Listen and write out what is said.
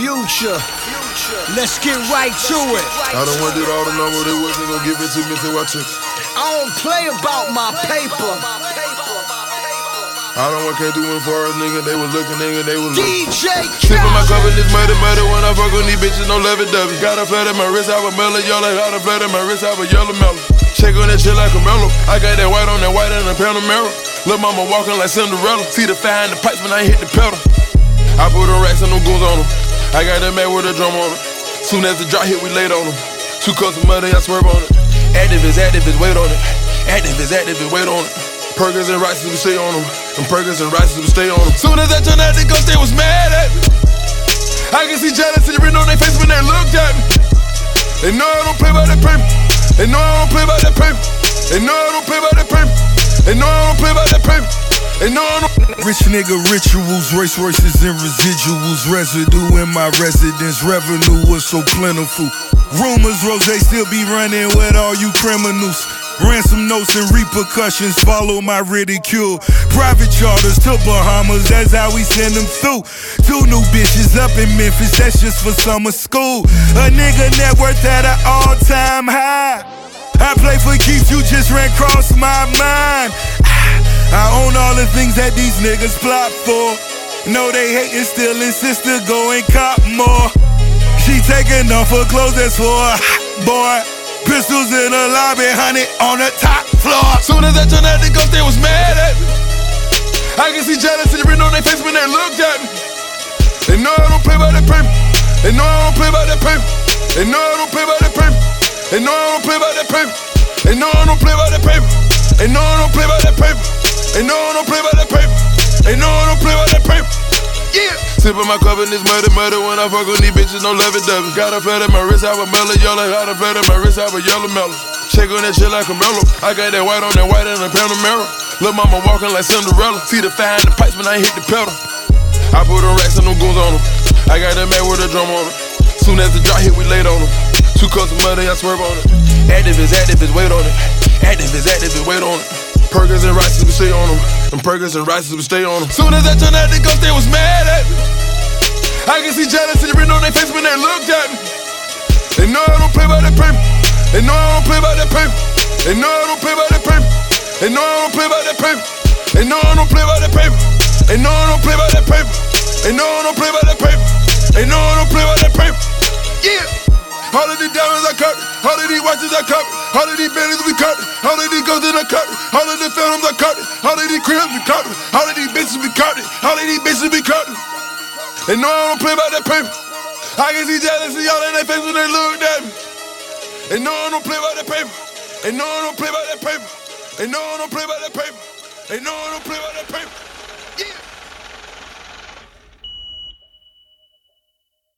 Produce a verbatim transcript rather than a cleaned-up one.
Future. Let's get right to it. I don't want it all the number, they wasn't gonna give it to me till I took it. I don't play about my paper. I don't want can't do it for us, nigga. They was looking, nigga, they was D J Sippin' my cup in this muddy, muddy. When I fuck on these bitches, no lovey-dovey. Got a flat in my wrist, I was mellow, yellow. Got a flat in my wrist, I was yellow mellow. Shake on that shit like a mellow. I got that white on that white and a Panamera. Lil' mama walking like Cinderella. See the fire in the pipes when I hit the pedal. I put the racks and them goons on them. I got that man with a drum on it. Soon as the drop hit, we laid on them. Two cups of money, I swerve on it. Active is active is wait on it. Active is active is wait on it. Perkins and Rices, we stay on them. And Perkins and Rices, we stay on them. Soon as I turned out the ghost, they was mad at me. I can see jealousy written on their face when they looked at me. They know I don't play by that paper. They know I don't play by that paper. They know I don't play by that paper. They know I don't play by that paper. They know I don't. Rich nigga rituals, race Royces and residuals. Residue in my residence, revenue was so plentiful. Rumors, Rose still be running with all you criminals. Ransom notes and repercussions follow my ridicule. Private charters to Bahamas, that's how we send them through. Two new bitches up in Memphis, that's just for summer school. A nigga net worth at an all-time high. I play for keeps, you just ran across my mind. I own all the things that these niggas plot for. No, they hatin', still insist to go and cop more. She taking off her clothes, that's for a hot boy. Pistols in the lobby, honey, on the top floor. Soon as I turned out the ghost, they was mad at me. I can see jealousy written on their face when they looked at me. They know I don't play by that paper. They know I don't play by that paper. They know I don't play by that paper. They know I don't play by that paper. They know I don't play by that paper. They know I don't play by that paper. They know I don't play by that paper. They know I don't play by that paper. Yeah. Sippin' my cup in this muddy, muddy. When I fuck on these bitches, no lovey-dovey. Got a flat in my wrist, I was mellow, yellow. Got a flat in my wrist, I was yellow mellow. Shake on that shit like a mellow. I got that white on that white and a Panamera. Lil' mama walking like Cinderella. See the fire in the pipes when I hit the pedal. I put them racks and them goons on them. I got that man with a drum on it. Soon as the drop hit, we laid on them. Two cups of money, I swerve on it. Active is active is wait on it. Active is active is wait on it. Perkins and Rices, we stay on them. And Perkins and Rices, we stay on them. Soon as I turned out the ghost, they was mad at me. I can see jealousy written on their face when they looked at me. They know I don't play by that paper. They know I don't play by that paper. They know I don't play by that paper. They know I don't play by that paper. They know I don't play by that paper. They know I don't play by that paper. They know I don't play by that paper. They know I don't play by that paper. Yeah. All of these diamonds I cut, all of these watches I cut, all of these Bentleys we cut, all of these ghosts I cut, all of the phantoms I cut, all of these cribs we cut, all of these bitches we cut, all of these bitches we cut. They know I don't play by that paper. I can see jealousy all in their face when they looked at me. They know I don't play by that paper. They know I don't play by that paper. They know I don't play by that paper. They know I don't play by that paper.